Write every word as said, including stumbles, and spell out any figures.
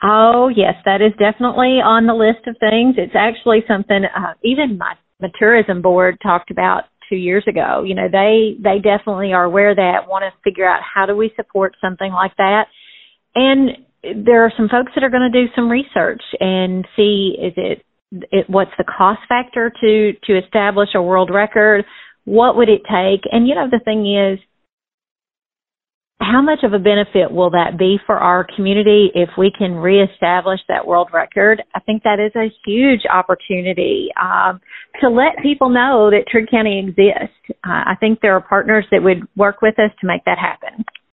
Oh, yes, that is definitely on the list of things. It's actually something uh, even my, my tourism board talked about two years ago. You know, they, they definitely are aware of that, want to figure out how do we support something like that. And there are some folks that are going to do some research and see is it, it what's the cost factor to, to establish a world record? What would it take? And, you know, the thing is, how much of a benefit will that be for our community if we can reestablish that world record? I think that is a huge opportunity um, to let people know that Trigg County exists. Uh, I think there are partners that would work with us to make that happen.